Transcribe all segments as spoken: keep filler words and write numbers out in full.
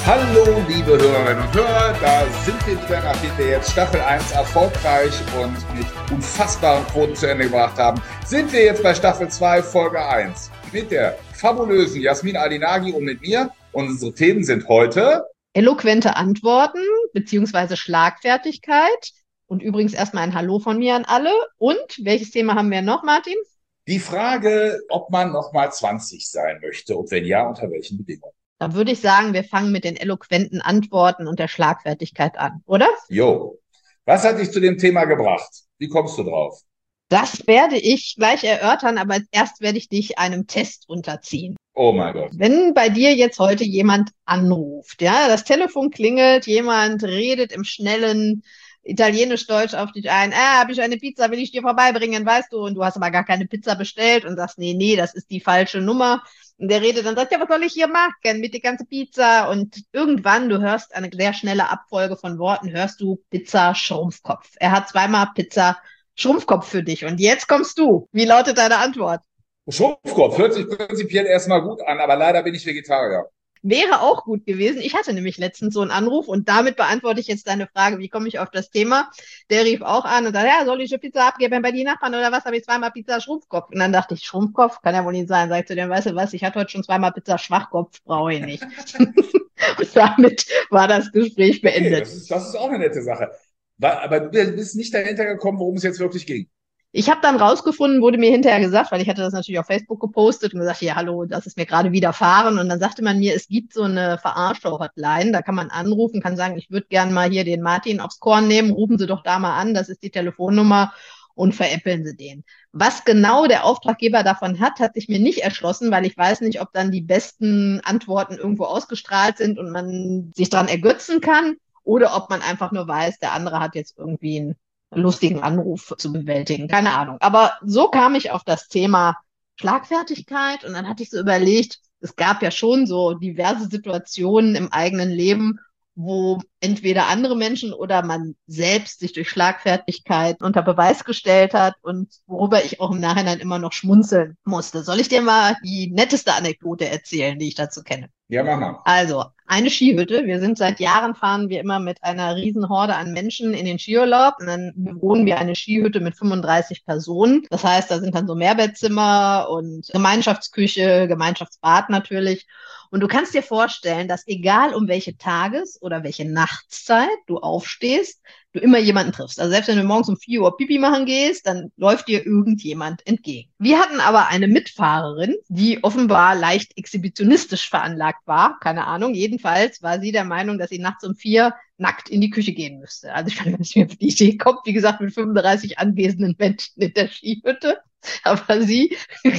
Hallo, liebe Hörerinnen und Hörer, da sind wir wieder, nachdem wir jetzt Staffel eins erfolgreich und mit unfassbaren Quoten zu Ende gebracht haben, sind wir jetzt bei Staffel zwei, Folge eins mit der fabulösen Jasmin Ali-Nagy und mit mir. Und unsere Themen sind heute eloquente Antworten beziehungsweise Schlagfertigkeit. Und übrigens erstmal ein Hallo von mir an alle. Und welches Thema haben wir noch, Martin? die Frage, ob man nochmal zwanzig sein möchte und wenn ja, unter welchen Bedingungen. Da würde ich sagen, wir fangen mit den eloquenten Antworten und der Schlagfertigkeit an, oder? Jo, was hat dich zu dem Thema gebracht? Wie kommst du drauf? Das werde ich gleich erörtern, aber erst werde ich dich einem Test unterziehen. Oh mein Gott. Wenn bei dir jetzt heute jemand anruft, ja, das Telefon klingelt, jemand redet im schnellen Italienisch-Deutsch auf dich ein, ah, habe ich eine Pizza, will ich dir vorbeibringen, weißt du, und du hast aber gar keine Pizza bestellt und sagst, nee, nee, das ist die falsche Nummer. Und der redet dann, sagt, ja, was soll ich hier machen mit der ganzen Pizza? Und irgendwann, du hörst eine sehr schnelle Abfolge von Worten, hörst du Pizza Schrumpfkopf. Er hat zweimal Pizza Schrumpfkopf für dich. Und jetzt kommst du. Wie lautet deine Antwort? Schrumpfkopf hört sich prinzipiell erstmal gut an, aber leider bin ich Vegetarier. Wäre auch gut gewesen. Ich hatte nämlich letztens so einen Anruf und damit beantworte ich jetzt deine Frage, wie komme ich auf das Thema? Der rief auch an und sagte, ja, soll ich eine Pizza abgeben bei den Nachbarn oder was? Habe ich zweimal Pizza Schrumpfkopf. Und dann dachte ich, Schrumpfkopf kann ja wohl nicht sein. Sag ich zu dem, weißt du was, ich hatte heute schon zweimal Pizza Schwachkopf, brauche ich nicht. Und damit war das Gespräch Okay, beendet. das ist, das ist auch eine nette Sache. Aber du bist nicht dahinter gekommen, worum es jetzt wirklich ging. Ich habe dann rausgefunden, wurde mir hinterher gesagt, weil ich hatte das natürlich auf Facebook gepostet und gesagt, ja, hallo, das ist mir gerade widerfahren. Und dann sagte man mir, es gibt so eine Verarscher-Hotline, da kann man anrufen, kann sagen, ich würde gerne mal hier den Martin aufs Korn nehmen, rufen Sie doch da mal an, das ist die Telefonnummer und veräppeln Sie den. Was genau der Auftraggeber davon hat, hat sich mir nicht erschlossen, weil ich weiß nicht, ob dann die besten Antworten irgendwo ausgestrahlt sind und man sich dran ergötzen kann oder ob man einfach nur weiß, der andere hat jetzt irgendwie ein lustigen Anruf zu bewältigen. Keine Ahnung. Aber so kam ich auf das Thema Schlagfertigkeit und dann hatte ich so überlegt, es gab ja schon so diverse Situationen im eigenen Leben, wo entweder andere Menschen oder man selbst sich durch Schlagfertigkeit unter Beweis gestellt hat und worüber ich auch im Nachhinein immer noch schmunzeln musste. Soll ich dir mal die netteste Anekdote erzählen, die ich dazu kenne? Ja, mach mal. Also, eine Skihütte. Wir sind seit Jahren, fahren wir immer mit einer riesen Horde an Menschen in den Skiurlaub. Und dann bewohnen wir eine Skihütte mit fünfunddreißig Personen. Das heißt, da sind dann so Mehrbettzimmer und Gemeinschaftsküche, Gemeinschaftsbad natürlich. Und du kannst dir vorstellen, dass egal um welche Tages- oder welche Nachtszeit du aufstehst, du immer jemanden triffst. Also selbst wenn du morgens um vier Uhr Pipi machen gehst, dann läuft dir irgendjemand entgegen. Wir hatten aber eine Mitfahrerin, die offenbar leicht exhibitionistisch veranlagt war. Keine Ahnung. Jedenfalls war sie der Meinung, dass sie nachts um vier nackt in die Küche gehen müsste. Also ich weiß nicht, wie auf die Idee kommt. Wie gesagt, mit fünfunddreißig anwesenden Menschen in der Skihütte. Aber sie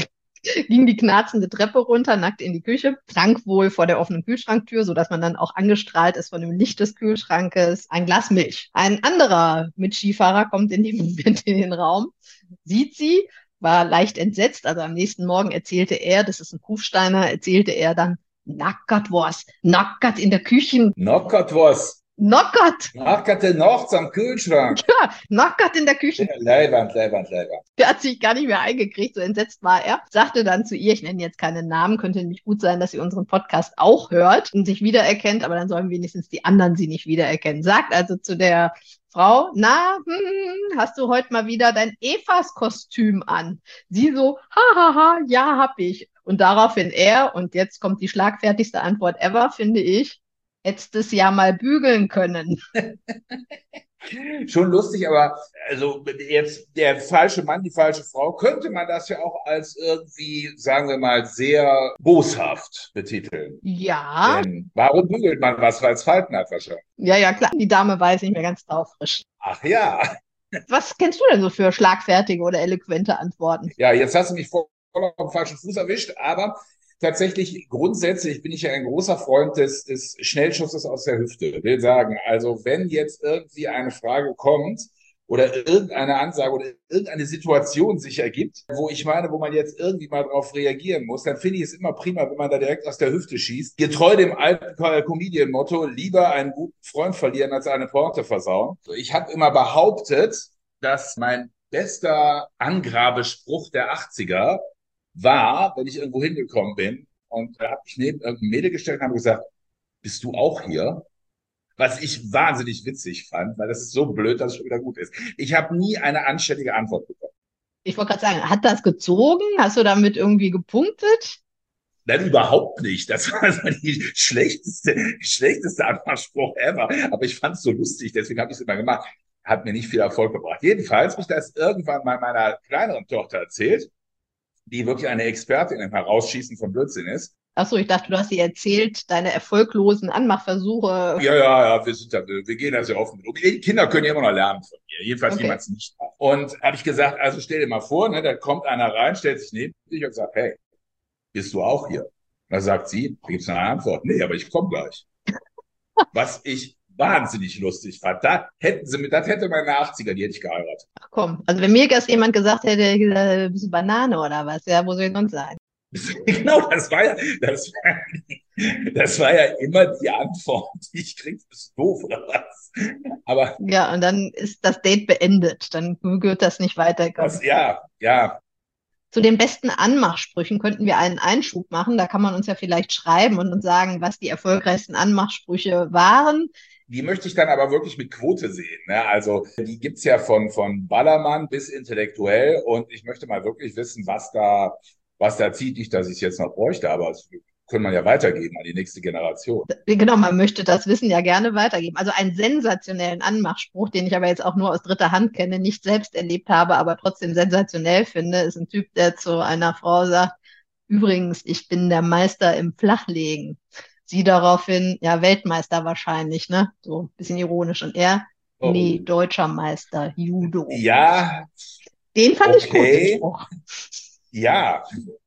ging die knarzende Treppe runter, nackt in die Küche, trank wohl vor der offenen Kühlschranktür, sodass man dann auch angestrahlt ist von dem Licht des Kühlschrankes, ein Glas Milch. Ein anderer Mitskifahrer kommt in dem Moment in den Raum, sieht sie, war leicht entsetzt, also am nächsten Morgen erzählte er, das ist ein Kufsteiner, erzählte er dann, nackert was, nackert in der Küche, Knockert was. nackert, Nackerte nachts am Kühlschrank. ja, nackert in der Küche. Ja, Leiwand, Leiwand, Leiwand. Der hat sich gar nicht mehr eingekriegt, so entsetzt war er. Sagte dann zu ihr, ich nenne jetzt keinen Namen, könnte nämlich gut sein, dass sie unseren Podcast auch hört und sich wiedererkennt, aber dann sollen wenigstens die anderen sie nicht wiedererkennen. Sagt also zu der Frau, na, hm, hast du heute mal wieder dein Evas-Kostüm an? Sie so, hahaha, ja, hab ich. Und daraufhin er, und jetzt kommt die schlagfertigste Antwort ever, finde ich, hättest es ja mal bügeln können. Schon lustig, aber also jetzt der falsche Mann, die falsche Frau, könnte man das ja auch als irgendwie, sagen wir mal, sehr boshaft betiteln. Ja, Denn warum bügelt man was, weil es Falten hat wahrscheinlich? ja, ja, klar, die Dame weiß nicht mehr ganz taufrisch. Ach ja. Was kennst du denn so für schlagfertige oder eloquente Antworten? Ja, jetzt hast du mich voll auf dem falschen Fuß erwischt, aber tatsächlich grundsätzlich bin ich ja ein großer Freund des, des Schnellschusses aus der Hüfte. Will sagen, also wenn jetzt irgendwie eine Frage kommt oder irgendeine Ansage oder irgendeine Situation sich ergibt, wo ich meine, wo man jetzt irgendwie mal drauf reagieren muss, dann finde ich es immer prima, wenn man da direkt aus der Hüfte schießt. Getreu dem alten Comedian-Motto, lieber einen guten Freund verlieren als eine Porte versauen. Ich habe immer behauptet, dass mein bester Angrabespruch der achtziger war, wenn ich irgendwo hingekommen bin und da habe ich neben irgendein Mädel gestellt und habe gesagt, bist du auch hier? Was ich wahnsinnig witzig fand, weil das ist so blöd, dass es schon wieder gut ist. Ich habe nie eine anständige Antwort bekommen. Ich wollte gerade sagen, hat das gezogen? Hast du damit irgendwie gepunktet? Nein, überhaupt nicht. Das war so die schlechteste, schlechteste Anmachspruch ever. Aber ich fand es so lustig, deswegen habe ich es immer gemacht. Hat mir nicht viel Erfolg gebracht. Jedenfalls habe ich das irgendwann mal meiner kleineren Tochter erzählt, die wirklich eine Expertin im Herausschießen von Blödsinn ist. Ach so, ich dachte, du hast dir erzählt, deine erfolglosen Anmachversuche. Ja, ja, ja, wir, sind da, wir gehen da sehr offen mit um. Die Kinder können ja immer noch lernen von mir, jedenfalls wie man Okay. es nicht macht. Und habe ich gesagt, also stell dir mal vor, ne, da kommt einer rein, stellt sich neben dich und sagt, hey, bist du auch hier? Da sagt sie, da gibt es eine Antwort. Nee, aber ich komme gleich. Was ich wahnsinnig lustig fand. Da hätten sie mit, das hätte man in den achtziger, die hätte ich geheiratet. Ach komm, also wenn mir das jemand gesagt hätte, hätte ich gesagt, bist du Banane oder was? Ja, wo soll ich sonst sein? Genau, das war ja, das war, das war ja immer die Antwort, die ich krieg, bist du doof oder was? Aber Ja, und dann ist das Date beendet. Dann wird das nicht was, weiterkommen. ja, ja, Zu den besten Anmachsprüchen könnten wir einen Einschub machen. Da kann man uns ja vielleicht schreiben und uns sagen, was die erfolgreichsten Anmachsprüche waren. die möchte ich dann aber wirklich mit Quote sehen. Ne? Also die gibt's ja von, von Ballermann bis intellektuell und ich möchte mal wirklich wissen, was da, was da zieht. Nicht, dass ich es jetzt noch bräuchte, aber das können wir ja weitergeben an die nächste Generation. Genau, man möchte das Wissen ja gerne weitergeben. Also einen sensationellen Anmachspruch, den ich aber jetzt auch nur aus dritter Hand kenne, nicht selbst erlebt habe, aber trotzdem sensationell finde, ist ein Typ, der zu einer Frau sagt, übrigens, ich bin der Meister im Flachlegen. Sie daraufhin, ja, Weltmeister wahrscheinlich, ne? So ein bisschen ironisch. Und er, nee, Oh. deutscher Meister, Judo. Ja, Den fand ich gut, den okay, Spruch. ja.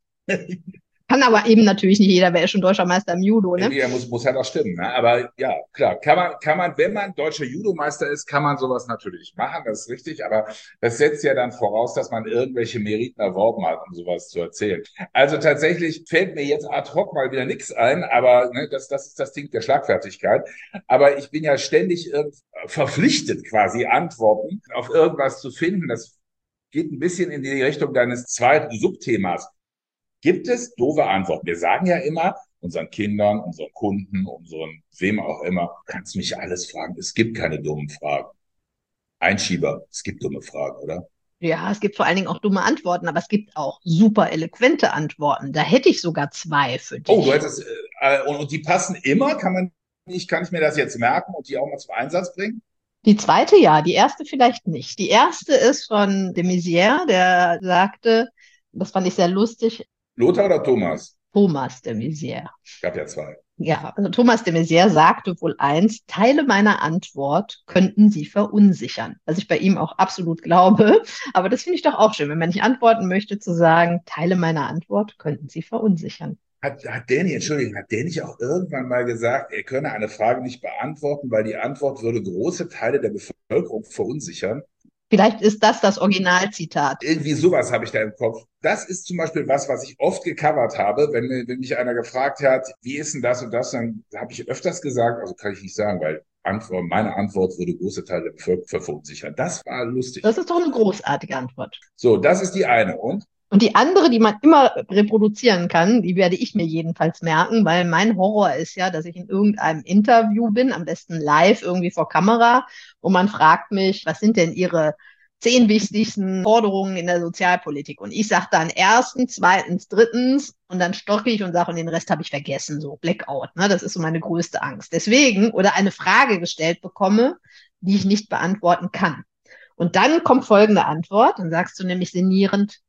Kann aber eben natürlich nicht jeder, wer ist schon deutscher Meister im Judo, ne? Ja, muss, muss halt auch stimmen. Ne? Aber ja, klar, kann man, kann man, wenn man deutscher Judomeister ist, kann man sowas natürlich machen, das ist richtig. Aber das setzt ja dann voraus, dass man irgendwelche Meriten erworben hat, um sowas zu erzählen. Also tatsächlich fällt mir jetzt ad hoc mal wieder nichts ein, aber ne, das, das ist das Ding der Schlagfertigkeit. Aber ich bin ja ständig irgend- verpflichtet, quasi Antworten auf irgendwas zu finden. Das geht ein bisschen in die Richtung deines zweiten Subthemas. Gibt es doofe Antworten? Wir sagen ja immer unseren Kindern, unseren Kunden, unseren wem auch immer, kannst mich alles fragen. Es gibt keine dummen Fragen. Einschieber, es gibt dumme Fragen, oder? Ja, es gibt vor allen Dingen auch dumme Antworten, aber es gibt auch super eloquente Antworten. Da hätte ich sogar zwei für Oh, du dich. hättest, äh, und, und die passen immer? Kann man nicht, kann ich mir das jetzt merken und die auch mal zum Einsatz bringen? Die zweite ja, die erste vielleicht nicht. Die erste ist von de Maizière, der sagte, das fand ich sehr lustig, Lothar oder Thomas? Thomas de Maizière. Gab ja zwei. Ja, also Thomas de Maizière sagte wohl einst, Teile meiner Antwort könnten Sie verunsichern. Was ich bei ihm auch absolut glaube. Aber das finde ich doch auch schön, wenn man nicht antworten möchte, zu sagen, Teile meiner Antwort könnten Sie verunsichern. Hat, hat Danny, Entschuldigung, hat Danny nicht auch irgendwann mal gesagt, er könne eine Frage nicht beantworten, weil die Antwort würde große Teile der Bevölkerung verunsichern? Vielleicht ist das das Originalzitat. Irgendwie sowas habe ich da im Kopf. Das ist zum Beispiel was, was ich oft gecovert habe, wenn, wenn mich einer gefragt hat, wie ist denn das und das, dann habe ich öfters gesagt, also kann ich nicht sagen, weil Antwort, meine Antwort würde große Teile der Bevölkerung verunsichern. Das war Das lustig. ist doch eine großartige Antwort. So, das ist die eine. Und Und die andere, die man immer reproduzieren kann, die werde ich mir jedenfalls merken, weil mein Horror ist ja, dass ich in irgendeinem Interview bin, am besten live irgendwie vor Kamera, und man fragt mich, was sind denn Ihre zehn wichtigsten Forderungen in der Sozialpolitik? Und ich sage dann erstens, zweitens, drittens und dann stocke ich und sage, und den Rest habe ich vergessen, so Blackout. Ne? Das ist so meine größte Angst. Deswegen, oder eine Frage gestellt bekomme, die ich nicht beantworten kann. Und dann kommt folgende Antwort, dann sagst du nämlich sinnierend,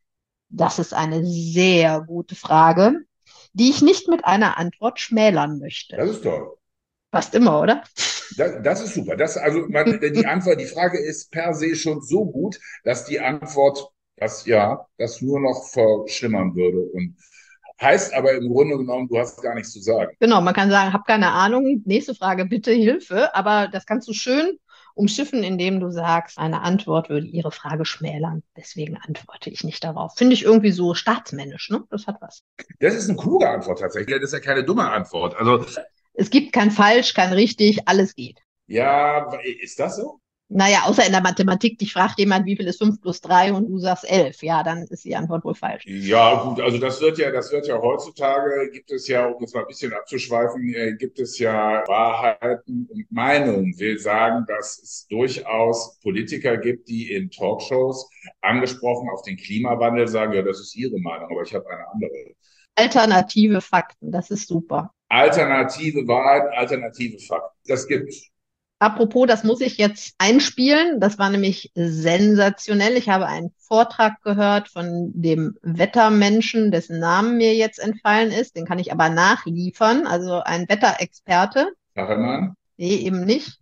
das ist eine sehr gute Frage, die ich nicht mit einer Antwort schmälern möchte. das ist toll. Fast immer, oder? Das, das ist super. Das, also man, die Antwort, die Frage ist per se schon so gut, dass die Antwort, das ja, das nur noch verschlimmern würde. Und heißt aber im Grunde genommen, du hast gar nichts zu sagen. Genau, man kann sagen, hab keine Ahnung, nächste Frage, bitte Hilfe, aber das kannst du schön umschiffen, indem du sagst, eine Antwort würde Ihre Frage schmälern, deswegen antworte ich nicht darauf. Finde ich irgendwie so staatsmännisch, ne? Das hat was. Das ist eine kluge Antwort tatsächlich. Das ist ja keine dumme Antwort. Also, Es gibt kein falsch, kein richtig, alles geht. ja, ist das so? Naja, außer in der Mathematik, dich fragt jemand, wie viel ist fünf plus drei und du sagst elf. Ja, dann ist die Antwort wohl falsch. Ja, gut, also das wird ja, das wird ja heutzutage, gibt es ja, um jetzt mal ein bisschen abzuschweifen, äh, gibt es ja Wahrheiten und Meinungen. Will sagen, dass es durchaus Politiker gibt, die in Talkshows angesprochen auf den Klimawandel sagen, ja, das ist ihre Meinung, aber ich habe eine andere. Alternative Fakten, das ist super. Alternative Wahrheit, alternative Fakten. Das gibt's. Apropos, das muss ich jetzt einspielen. Das war nämlich sensationell. Ich habe einen Vortrag gehört von dem Wettermenschen, dessen Namen mir jetzt entfallen ist. Den kann ich aber nachliefern. Also ein Wetterexperte. Kachelmann? Nee, eben nicht.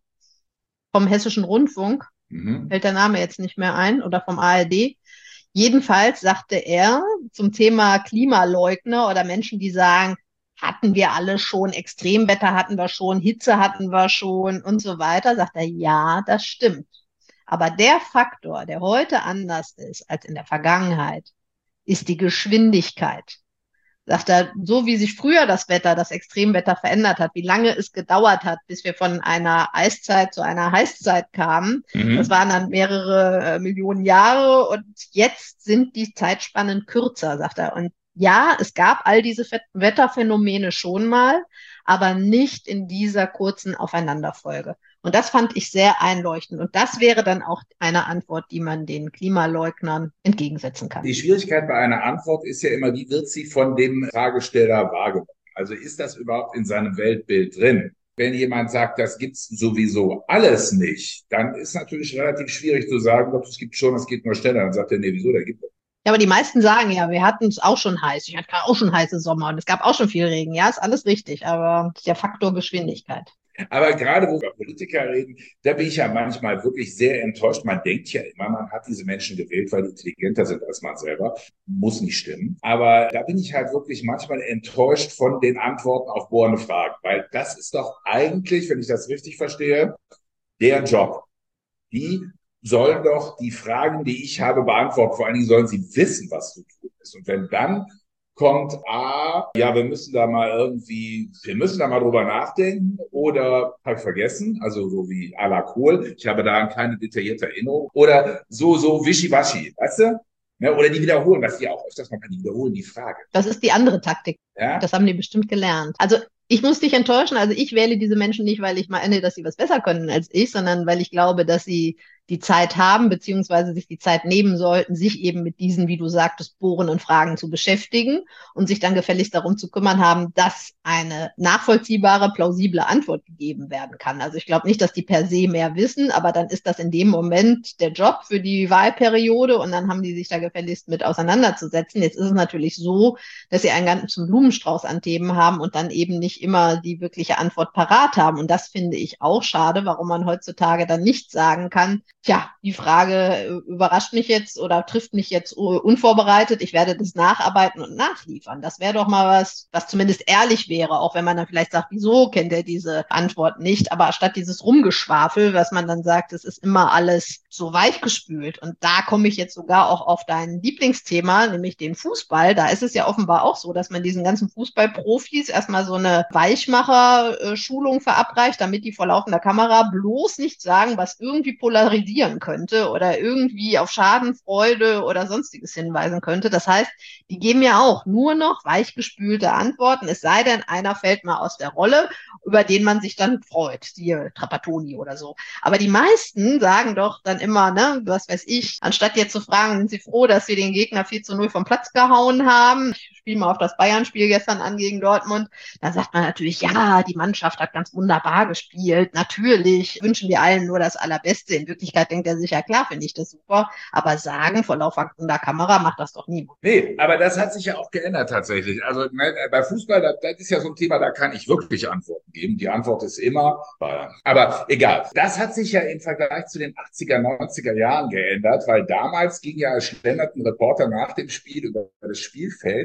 Vom Hessischen Rundfunk. Mhm. Fällt der Name jetzt nicht mehr ein. Oder vom A R D. Jedenfalls sagte er zum Thema Klimaleugner oder Menschen, die sagen, hatten wir alle schon, Extremwetter hatten wir schon, Hitze hatten wir schon und so weiter, sagt er, ja, das stimmt. Aber der Faktor, der heute anders ist als in der Vergangenheit, ist die Geschwindigkeit. Sagt er, so wie sich früher das Wetter, das Extremwetter verändert hat, wie lange es gedauert hat, bis wir von einer Eiszeit zu einer Heißzeit kamen, das Mhm. waren dann mehrere äh, Millionen Jahre und jetzt sind die Zeitspannen kürzer, sagt er. Und ja, es gab all diese Wetterphänomene schon mal, aber nicht in dieser kurzen Aufeinanderfolge. Und das fand ich sehr einleuchtend. Und das wäre dann auch eine Antwort, die man den Klimaleugnern entgegensetzen kann. Die Schwierigkeit bei einer Antwort ist ja immer, wie wird sie von dem Fragesteller wahrgenommen? Also ist das überhaupt in seinem Weltbild drin? Wenn jemand sagt, das gibt's sowieso alles nicht, dann ist natürlich relativ schwierig zu sagen, doch, es gibt schon, es geht nur schneller. Dann sagt er, nee, wieso, da gibt es. Ja, aber die meisten sagen ja, wir hatten es auch schon heiß. Ich hatte auch schon heiße Sommer und es gab auch schon viel Regen. Ja, ist alles richtig, aber der Faktor Geschwindigkeit. Aber gerade wo wir über Politiker reden, da bin ich ja manchmal wirklich sehr enttäuscht. Man denkt ja immer, man hat diese Menschen gewählt, weil die intelligenter sind als man selber. Muss nicht stimmen. Aber da bin ich halt wirklich manchmal enttäuscht von den Antworten auf bohrende Fragen. Weil das ist doch eigentlich, wenn ich das richtig verstehe, der Job. Die sollen doch die Fragen, die ich habe, beantworten. Vor allen Dingen sollen sie wissen, was zu tun ist. Und wenn dann kommt A, ja, wir müssen da mal irgendwie, wir müssen da mal drüber nachdenken oder habe ich vergessen, also so wie à la Kohl, ich habe da keine detaillierte Erinnerung oder so, so wischiwaschi, weißt du? Ne? Oder die wiederholen, was die auch öfters machen, die wiederholen die Frage. Das ist die andere Taktik. Ja? Das haben die bestimmt gelernt. Also ich muss dich enttäuschen. Also ich wähle diese Menschen nicht, weil ich meine, dass sie was besser können als ich, sondern weil ich glaube, dass sie die Zeit haben, beziehungsweise sich die Zeit nehmen sollten, sich eben mit diesen, wie du sagtest, bohrenden Fragen zu beschäftigen und sich dann gefälligst darum zu kümmern haben, dass eine nachvollziehbare, plausible Antwort gegeben werden kann. Also ich glaube nicht, dass die per se mehr wissen, aber dann ist das in dem Moment der Job für die Wahlperiode und dann haben die sich da gefälligst mit auseinanderzusetzen. Jetzt ist es natürlich so, dass sie einen ganzen Blumenstrauß an Themen haben und dann eben nicht immer die wirkliche Antwort parat haben. Und das finde ich auch schade, warum man heutzutage dann nicht sagen kann, tja, die Frage überrascht mich jetzt oder trifft mich jetzt unvorbereitet. Ich werde das nacharbeiten und nachliefern. Das wäre doch mal was, was zumindest ehrlich wäre, auch wenn man dann vielleicht sagt, wieso kennt er diese Antwort nicht? Aber statt dieses Rumgeschwafel, was man dann sagt, es ist immer alles so weichgespült. Und da komme ich jetzt sogar auch auf dein Lieblingsthema, nämlich den Fußball. Da ist es ja offenbar auch so, dass man diesen ganzen Fußballprofis erstmal so eine Weichmacher-Schulung verabreicht, damit die vor laufender Kamera bloß nicht sagen, was irgendwie polarisieren könnte oder irgendwie auf Schadenfreude oder sonstiges hinweisen könnte. Das heißt, die geben ja auch nur noch weichgespülte Antworten, es sei denn, einer fällt mal aus der Rolle, über den man sich dann freut, siehe Trapattoni oder so. Aber die meisten sagen doch dann immer, ne, was weiß ich, anstatt jetzt zu fragen, sind sie froh, dass sie den Gegner vier zu null vom Platz gehauen haben. Ich spiele mal auf das Bayern-Spiel gestern an gegen Dortmund. Da sagt man natürlich, ja, die Mannschaft hat ganz wunderbar gespielt. Natürlich wünschen wir allen nur das Allerbeste. In Wirklichkeit denkt er sich, ja klar, finde ich das super. Aber sagen vor laufender Kamera macht das doch niemand. Nee, aber das hat sich ja auch geändert tatsächlich. Also ne, bei Fußball, das, das ist ja so ein Thema, da kann ich wirklich Antworten geben. Die Antwort ist immer Bayern. Aber egal. Das hat sich ja im Vergleich zu den achtziger, neunziger Jahren geändert, weil damals ging ja, schlenderten Reporter nach dem Spiel über das Spielfeld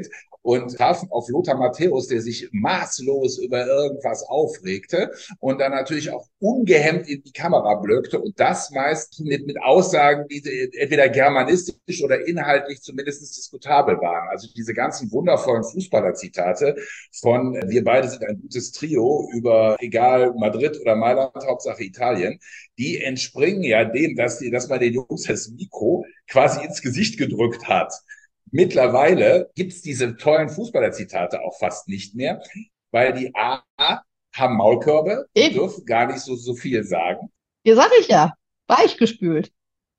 und trafen auf Lothar Matthäus, der sich maßlos über irgendwas aufregte und dann natürlich auch ungehemmt in die Kamera blökte und das meist mit, mit Aussagen, die entweder germanistisch oder inhaltlich zumindest diskutabel waren. Also diese ganzen wundervollen Fußballer-Zitate von wir beide sind ein gutes Trio über egal Madrid oder Mailand, Hauptsache Italien, die entspringen ja dem, dass, die, dass man den Jungs das Mikro quasi ins Gesicht gedrückt hat. Mittlerweile gibt's diese tollen Fußballer-Zitate auch fast nicht mehr, weil die A haben Maulkörbe, die Eben. dürfen gar nicht so, so viel sagen. Hier sag ich ja, weichgespült.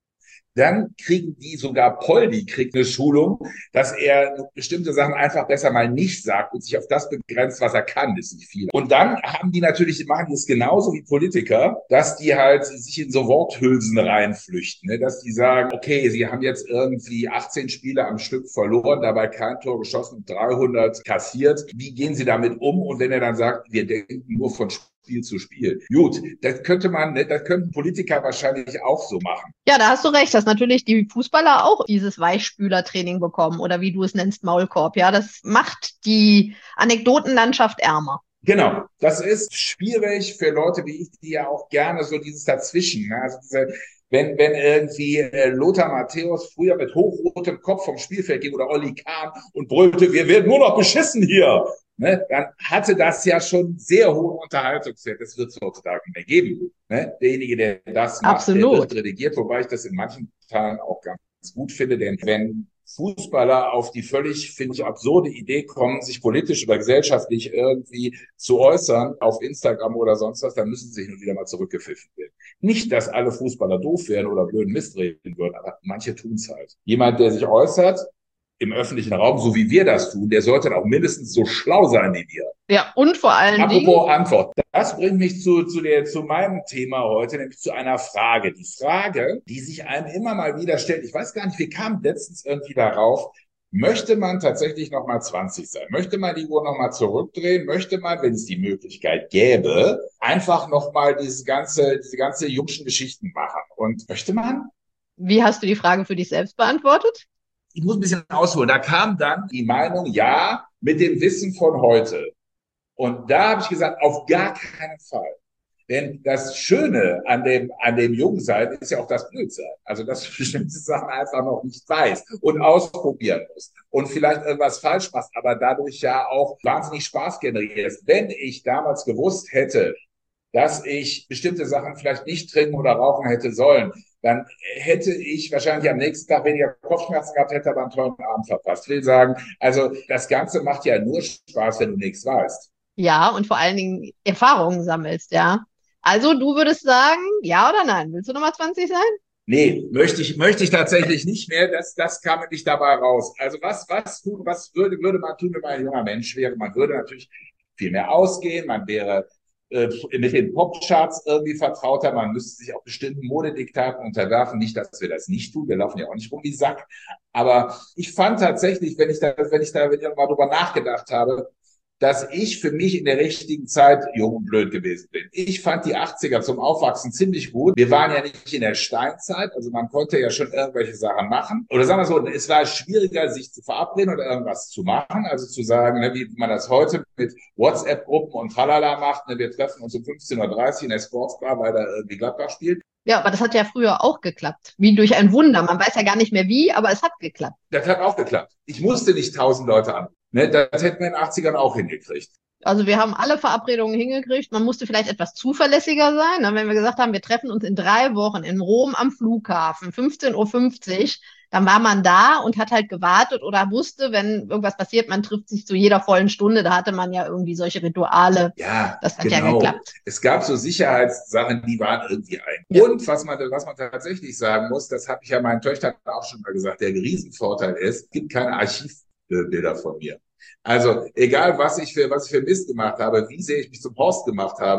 Dann kriegen die, sogar Poldi kriegt eine Schulung, dass er bestimmte Sachen einfach besser mal nicht sagt und sich auf das begrenzt, was er kann, ist nicht viel. Und dann haben die natürlich, machen die es genauso wie Politiker, dass die halt sich in so Worthülsen reinflüchten, ne? Dass die sagen, okay, sie haben jetzt irgendwie achtzehn Spiele am Stück verloren, dabei kein Tor geschossen und dreihundert kassiert. Wie gehen sie damit um? Und wenn er dann sagt, wir denken nur von Spiel zu Spiel. Gut, das könnte man, das könnten Politiker wahrscheinlich auch so machen. Ja, da hast du recht, dass natürlich die Fußballer auch dieses Weichspülertraining bekommen oder wie du es nennst, Maulkorb. Ja, das macht die Anekdotenlandschaft ärmer. Genau, das ist schwierig für Leute wie ich, die ja auch gerne so dieses Dazwischen, ne? Also diese, wenn, wenn irgendwie äh, Lothar Matthäus früher mit hochrotem Kopf vom Spielfeld ging oder Olli Kahn und brüllte, wir werden nur noch beschissen hier, ne? Dann hatte das ja schon sehr hohen Unterhaltungswert. Das wird es heutzutage nicht mehr geben. Ne? Derjenige, der das macht, Absolut. der wird redigiert, wobei ich das in manchen Teilen auch ganz gut finde, denn wenn Fußballer auf die völlig, finde ich, absurde Idee kommen, sich politisch oder gesellschaftlich irgendwie zu äußern auf Instagram oder sonst was, dann müssen sie sich nun wieder mal zurückgepfiffen werden. Nicht, dass alle Fußballer doof wären oder blöden Mist reden würden, aber manche tun's halt. Jemand, der sich äußert im öffentlichen Raum, so wie wir das tun, der sollte auch mindestens so schlau sein wie wir. Ja, und vor allen Apropos Dingen, Antwort. Das bringt mich zu, zu, der, zu meinem Thema heute, nämlich zu einer Frage. Die Frage, die sich einem immer mal wieder stellt, ich weiß gar nicht, wir kamen letztens irgendwie darauf, möchte man tatsächlich nochmal zwanzig sein? Möchte man die Uhr nochmal zurückdrehen? Möchte man, wenn es die Möglichkeit gäbe, einfach nochmal diese ganze, diese ganze jungschen Geschichten machen? Und möchte man? wie hast du die Frage für dich selbst beantwortet? Ich muss ein bisschen ausholen. Da kam dann die Meinung, ja, mit dem Wissen von heute. Und da habe ich gesagt, auf gar keinen Fall. Denn das Schöne an dem, an dem Jungsein ist ja auch das Blödsein. Also, dass du bestimmte Sachen einfach noch nicht weißt und ausprobieren musst und vielleicht irgendwas falsch machst, aber dadurch ja auch wahnsinnig Spaß generierst. Wenn ich damals gewusst hätte, dass ich bestimmte Sachen vielleicht nicht trinken oder rauchen hätte sollen, dann hätte ich wahrscheinlich am nächsten Tag weniger Kopfschmerzen gehabt, hätte aber einen tollen Abend verpasst. Ich will sagen, also das Ganze macht ja nur Spaß, wenn du nichts weißt. Ja, und vor allen Dingen Erfahrungen sammelst, ja. Also du würdest sagen, ja oder nein? Willst du Nummer zwanzig sein? Nee, möchte ich, möchte ich tatsächlich nicht mehr. Das, das kam nicht dabei raus. Also was, was tun, was würde, würde man tun, wenn man ein junger Mensch wäre? Man würde natürlich viel mehr ausgehen. Man wäre äh, mit den Popcharts irgendwie vertrauter. Man müsste sich auch bestimmten Modediktaten unterwerfen. Nicht, dass wir das nicht tun. Wir laufen ja auch nicht rum wie Sack. Aber ich fand tatsächlich, wenn ich da, wenn ich da, wenn ich mal drüber nachgedacht habe, dass ich für mich in der richtigen Zeit jung und blöd gewesen bin. Ich fand die achtziger zum Aufwachsen ziemlich gut. Wir waren ja nicht in der Steinzeit, also man konnte ja schon irgendwelche Sachen machen. Oder sagen wir so, es war schwieriger, sich zu verabreden oder irgendwas zu machen. Also zu sagen, ne, wie man das heute mit WhatsApp-Gruppen und tralala macht. Ne, wir treffen uns um fünfzehn Uhr dreißig in der Sportsbar, weil da irgendwie Gladbach spielt. Ja, aber das hat ja früher auch geklappt. Wie durch ein Wunder. Man weiß ja gar nicht mehr wie, aber es hat geklappt. Das hat auch geklappt. Ich musste nicht tausend Leute an. Ne, das hätten wir in den achtzigern auch hingekriegt. Also wir haben alle Verabredungen hingekriegt. Man musste vielleicht etwas zuverlässiger sein. Ne? Wenn wir gesagt haben, wir treffen uns in drei Wochen in Rom am Flughafen, fünfzehn Uhr fünfzig, dann war man da und hat halt gewartet oder wusste, wenn irgendwas passiert, man trifft sich zu jeder vollen Stunde. Da hatte man ja irgendwie solche Rituale. Ja, Das hat genau. ja geklappt. Es gab so Sicherheitssachen, die waren irgendwie ein. Ja. Und was man, was man tatsächlich sagen muss, das habe ich ja meinen Töchtern auch schon mal gesagt, der Riesenvorteil ist, es gibt keine Archivbilder von mir. Also egal, was ich für was ich für Mist gemacht habe, wie sehr ich mich zum Horst gemacht habe,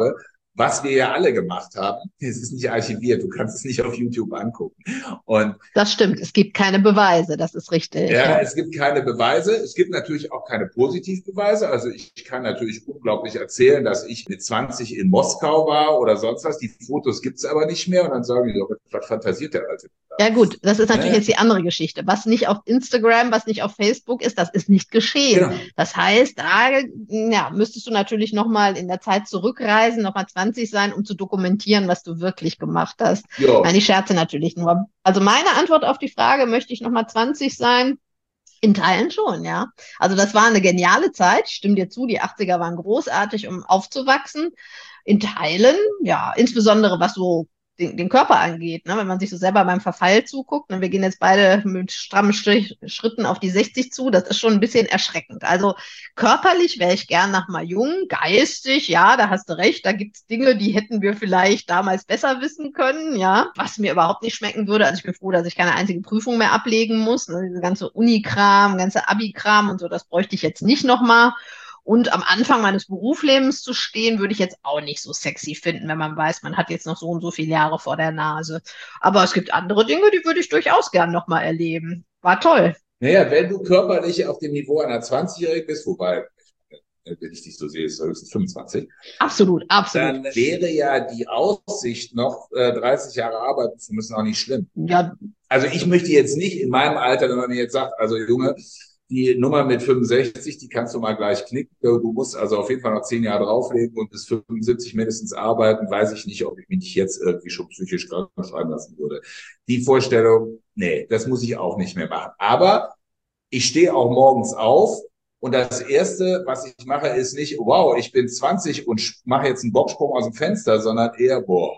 was wir ja alle gemacht haben. Es ist nicht archiviert, du kannst es nicht auf YouTube angucken. Und Das stimmt, es gibt keine Beweise, das ist richtig, ja, ja. es gibt keine Beweise. Es gibt natürlich auch keine Positivbeweise. Also ich kann natürlich unglaublich erzählen, dass ich mit zwanzig in Moskau war oder sonst was. Die Fotos gibt's aber nicht mehr. Und dann sagen die, doch, was fantasiert der Alte da? Ja gut, das ist natürlich Ne? jetzt die andere Geschichte. Was nicht auf Instagram, was nicht auf Facebook ist, das ist nicht geschehen. Genau. Das heißt, da ja, müsstest du natürlich nochmal in der Zeit zurückreisen, nochmal zwanzig sein, um zu dokumentieren, was du wirklich gemacht hast. Jo. Nein, ich scherze natürlich nur. Also meine Antwort auf die Frage, möchte ich nochmal zwanzig sein? In Teilen schon, ja. Also das war eine geniale Zeit. Ich stimme dir zu, die achtziger waren großartig, um aufzuwachsen. In Teilen, ja, insbesondere was so den, den Körper angeht, ne? Wenn man sich so selber beim Verfall zuguckt, ne? Wir gehen jetzt beide mit strammen Strich, Schritten auf die sechzig zu, das ist schon ein bisschen erschreckend. Also körperlich wäre ich gern noch mal jung, geistig, ja, da hast du recht, da gibt's Dinge, die hätten wir vielleicht damals besser wissen können, ja, was mir überhaupt nicht schmecken würde. Also ich bin froh, dass ich keine einzige Prüfung mehr ablegen muss, ne? Diese ganze Uni-Kram, ganze Abi-Kram und so, das bräuchte ich jetzt nicht noch mal. Und am Anfang meines Berufslebens zu stehen, würde ich jetzt auch nicht so sexy finden, wenn man weiß, man hat jetzt noch so und so viele Jahre vor der Nase. Aber es gibt andere Dinge, die würde ich durchaus gern nochmal erleben. War toll. Naja, wenn du körperlich auf dem Niveau einer zwanzigjährigen bist, wobei, wenn ich dich so sehe, ist es höchstens fünfundzwanzig, Absolut, absolut. dann wäre ja die Aussicht, noch äh, dreißig Jahre arbeiten zu müssen, auch nicht schlimm. Ja, Also ich möchte jetzt nicht in meinem Alter, wenn man mir jetzt sagt, also Junge, die Nummer mit fünfundsechzig, die kannst du mal gleich knicken. Du musst also auf jeden Fall noch zehn Jahre drauflegen und bis fünfundsiebzig mindestens arbeiten. Weiß ich nicht, ob ich mich nicht jetzt irgendwie schon psychisch krank schreiben lassen würde. Die Vorstellung, nee, das muss ich auch nicht mehr machen. Aber ich stehe auch morgens auf und das Erste, was ich mache, ist nicht, wow, ich bin zwanzig und mache jetzt einen Bocksprung aus dem Fenster, sondern eher, boah,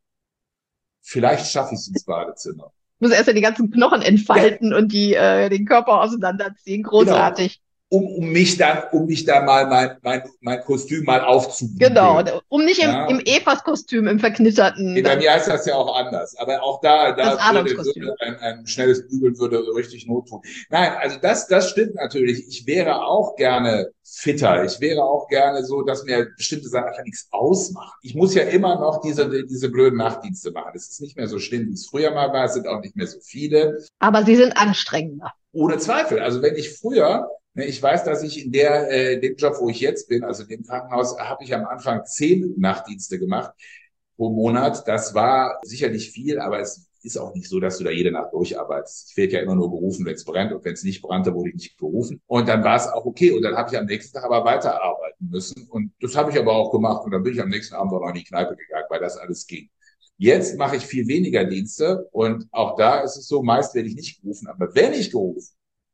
vielleicht schaffe ich es ins Badezimmer. muss erst ja die ganzen Knochen entfalten ja. und die, äh, den Körper auseinanderziehen. Großartig. Genau. Um, um mich dann, um mich dann mal mein, mein, mein Kostüm mal aufzubügeln. Genau, um nicht im, ja. im Epos-Kostüm, im verknitterten. Nee, bei mir heißt das ja auch anders. Aber auch da, da würde, würde ein, ein schnelles Bügeln würde richtig Not tun. Nein, also das, das stimmt natürlich. Ich wäre auch gerne fitter. Ich wäre auch gerne so, dass mir bestimmte Sachen einfach nichts ausmachen. Ich muss ja immer noch diese, diese blöden Nachtdienste machen. Es ist nicht mehr so schlimm, wie es früher mal war. Es sind auch nicht mehr so viele. Aber sie sind anstrengender. Ohne Zweifel. Also wenn ich früher, ich weiß, dass ich in der, äh, dem Job, wo ich jetzt bin, also in dem Krankenhaus, habe ich am Anfang zehn Nachtdienste gemacht pro Monat. Das war sicherlich viel, aber es ist auch nicht so, dass du da jede Nacht durcharbeitest. Ich werde ja immer nur gerufen, wenn es brennt, und wenn es nicht brannte, wurde ich nicht gerufen. Und dann war es auch okay. Und dann habe ich am nächsten Tag aber weiterarbeiten müssen. Und das habe ich aber auch gemacht. Und dann bin ich am nächsten Abend auch noch in die Kneipe gegangen, weil das alles ging. Jetzt mache ich viel weniger Dienste und auch da ist es so, meist werde ich nicht gerufen, aber wenn ich gerufen,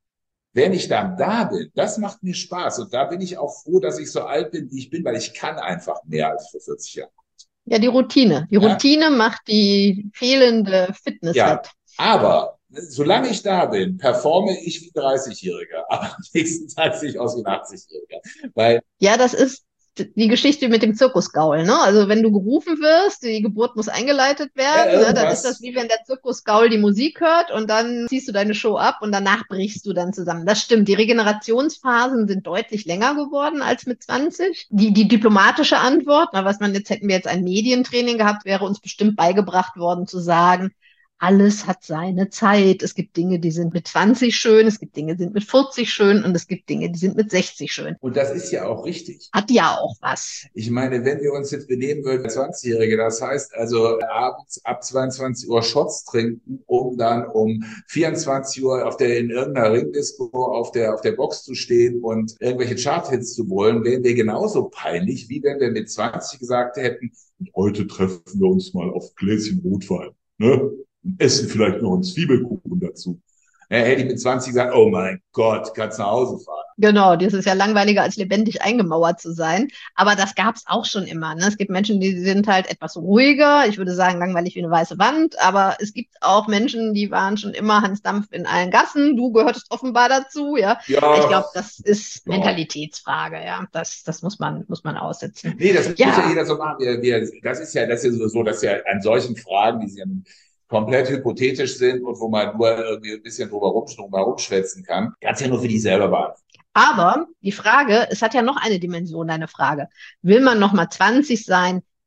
wenn ich dann da bin, das macht mir Spaß und da bin ich auch froh, dass ich so alt bin, wie ich bin, weil ich kann einfach mehr als vor vierzig Jahren. Ja, die Routine. Die ja. Routine macht die fehlende Fitness ja, halt. Aber solange ich da bin, performe ich wie ein dreißigjähriger, aber am nächsten Tag sehe ich aus wie ein achtzigjähriger. Weil ja, das ist die Geschichte mit dem Zirkusgaul, ne? Also wenn du gerufen wirst, die Geburt muss eingeleitet werden, ja, ne? Dann ist das wie wenn der Zirkusgaul die Musik hört und dann ziehst du deine Show ab und danach brichst du dann zusammen. Das stimmt. Die Regenerationsphasen sind deutlich länger geworden als mit zwanzig. Die, die diplomatische Antwort, na, was man jetzt, hätten wir jetzt ein Medientraining gehabt, wäre uns bestimmt beigebracht worden zu sagen, alles hat seine Zeit. Es gibt Dinge, die sind mit zwanzig schön, es gibt Dinge, die sind mit vierzig schön und es gibt Dinge, die sind mit sechzig schön. Und das ist ja auch richtig. Hat ja auch was. Ich meine, wenn wir uns jetzt benehmen würden als zwanzigjährige, das heißt also abends ab zweiundzwanzig Uhr Shots trinken, um dann um vierundzwanzig Uhr auf der, in irgendeiner Ringdisco auf der, auf der Box zu stehen und irgendwelche Charthits zu wollen, wären wir genauso peinlich, wie wenn wir mit zwanzig gesagt hätten, heute treffen wir uns mal auf ein Gläschen Rotwein, ne? Essen vielleicht noch einen Zwiebelkuchen dazu. Ja, hätte ich mit zwanzig gesagt, oh mein Gott, kannst nach Hause fahren. Genau, das ist ja langweiliger, als lebendig eingemauert zu sein. Aber das gab es auch schon immer. Ne? Es gibt Menschen, die sind halt etwas ruhiger. Ich würde sagen, langweilig wie eine weiße Wand. Aber es gibt auch Menschen, die waren schon immer Hans Dampf in allen Gassen. Du gehörtest offenbar dazu. Ja, ja. Ich glaube, das ist ja. Mentalitätsfrage. Ja, das, das muss man, muss man aussetzen. Nee, das ja. muss ja jeder so machen. Wir, wir, das ist ja, das ist ja so, dass ja an solchen Fragen, die sind komplett hypothetisch sind und wo man nur irgendwie ein bisschen drüber rumschwätzen kann, kannst ja nur für dich selber beantworten. Aber die Frage, es hat ja noch eine Dimension, deine Frage. Will man noch mal zwanzig sein?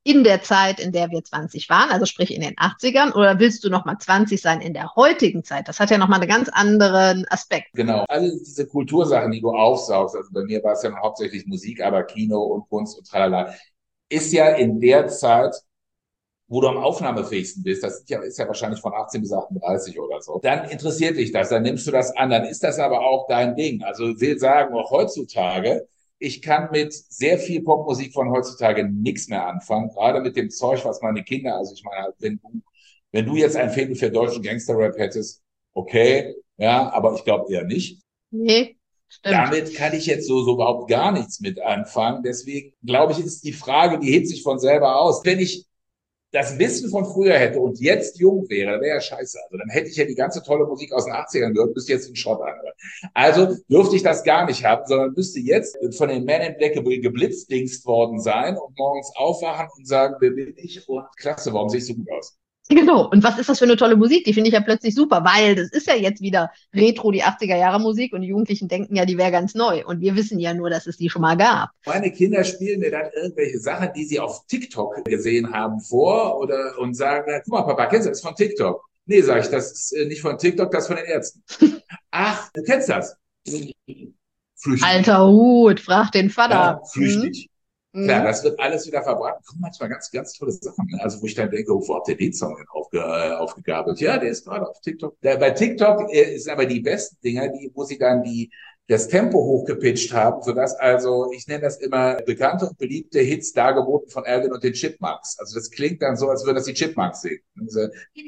in der Zeit, in der wir zwanzig waren, also sprich in den achtzigern, oder willst du nochmal zwanzig sein in der heutigen Zeit? Das hat ja nochmal einen ganz anderen Aspekt. Genau. Alle diese Kultursachen, die du aufsaugst, also bei mir war es ja hauptsächlich Musik, aber Kino und Kunst und tralala, ist ja in der Zeit, wo du am aufnahmefähigsten bist, das ist ja, ist ja wahrscheinlich von achtzehn bis achtunddreißig oder so, dann interessiert dich das, dann nimmst du das an, dann ist das aber auch dein Ding. Also ich will sagen, auch heutzutage, ich kann mit sehr viel Popmusik von heutzutage nichts mehr anfangen, gerade mit dem Zeug, was meine Kinder, also ich meine, wenn du, wenn du jetzt ein Faible für deutschen Gangster-Rap hättest, okay, ja, aber ich glaube eher nicht. Nee. Stimmt. Damit kann ich jetzt so, so überhaupt gar nichts mit anfangen. Deswegen glaube ich, ist die Frage, die hebt sich von selber aus. Wenn ich das Wissen von früher hätte und jetzt jung wäre, wäre ja scheiße. Also dann hätte ich ja die ganze tolle Musik aus den achtzigern gehört, müsste jetzt den Schrott anhören. Also dürfte ich das gar nicht haben, sondern müsste jetzt von den Men in Black geblitzdingst worden sein und morgens aufwachen und sagen, wer bin ich? Und klasse, warum sehe ich so gut aus? Genau. Und was ist das für eine tolle Musik? Die finde ich ja plötzlich super, weil das ist ja jetzt wieder Retro, die achtziger-Jahre-Musik, und die Jugendlichen denken ja, die wäre ganz neu. Und wir wissen ja nur, dass es die schon mal gab. Meine Kinder spielen mir dann irgendwelche Sachen, die sie auf TikTok gesehen haben, vor oder und sagen, na, guck mal, Papa, kennst du das von TikTok? Nee, sag ich, das ist nicht von TikTok, das ist von den Ärzten. Ach, du kennst das? Flüchtig. Alter Hut, frag den Vater. Ja, flüchtig. Mhm. Klar, das wird alles wieder verbrannt. Kommen manchmal ganz, ganz tolle Sachen. Also, wo ich dann denke, wo habt ihr den Song denn aufge, äh, aufgegabelt? Ja, der ist gerade auf TikTok. Der, bei TikTok äh, ist aber die besten Dinger, die, wo sie dann die, das Tempo hochgepitcht haben, sodass also, ich nenne das immer bekannte und beliebte Hits dargeboten von Alvin und den Chipmunks. Also, das klingt dann so, als würden das die Chipmunks singen. Also,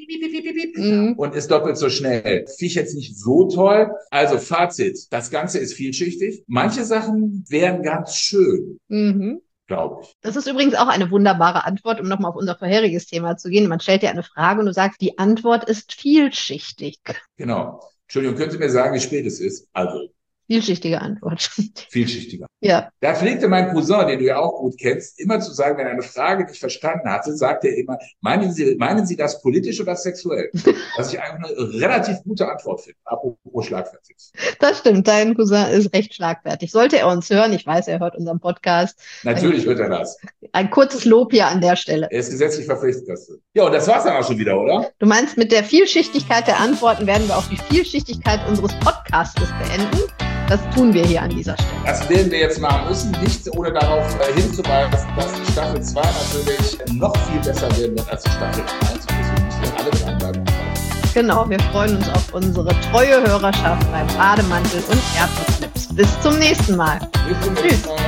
mhm. Und ist doppelt so schnell. Finde ich jetzt nicht so toll. Also, Fazit. Das Ganze ist vielschichtig. Manche Sachen wären ganz schön. Mhm. Glaube ich. Das ist übrigens auch eine wunderbare Antwort, um nochmal auf unser vorheriges Thema zu gehen. Man stellt dir eine Frage und du sagst, die Antwort ist vielschichtig. Genau. Entschuldigung, können Sie mir sagen, wie spät es ist? Also. Vielschichtige Antwort. Vielschichtiger. Ja. Da pflegte mein Cousin, den du ja auch gut kennst, immer zu sagen, wenn er eine Frage nicht verstanden hatte, sagt er immer, meinen Sie, meinen Sie das politisch oder sexuell? Was ich eigentlich eine relativ gute Antwort finde, apropos schlagfertig. Das stimmt, dein Cousin ist recht schlagfertig. Sollte er uns hören, ich weiß, er hört unseren Podcast. Natürlich ein, hört er das. Ein kurzes Lob hier an der Stelle. Er ist gesetzlich verpflichtet dazu. Ja, und das war's dann auch schon wieder, oder? Du meinst, mit der Vielschichtigkeit der Antworten werden wir auch die Vielschichtigkeit unseres Podcastes beenden? Das tun wir hier an dieser Stelle. Das werden wir jetzt machen müssen, nicht ohne darauf äh, hinzuweisen, dass die Staffel zwei natürlich noch viel besser werden wird als die Staffel eins. Und deswegen müssen wir alle dranbleiben. Genau, wir freuen uns auf unsere treue Hörerschaft beim Bademantel und Erdnussflips. Bis zum nächsten Mal. Bis zum nächsten Mal. Tschüss.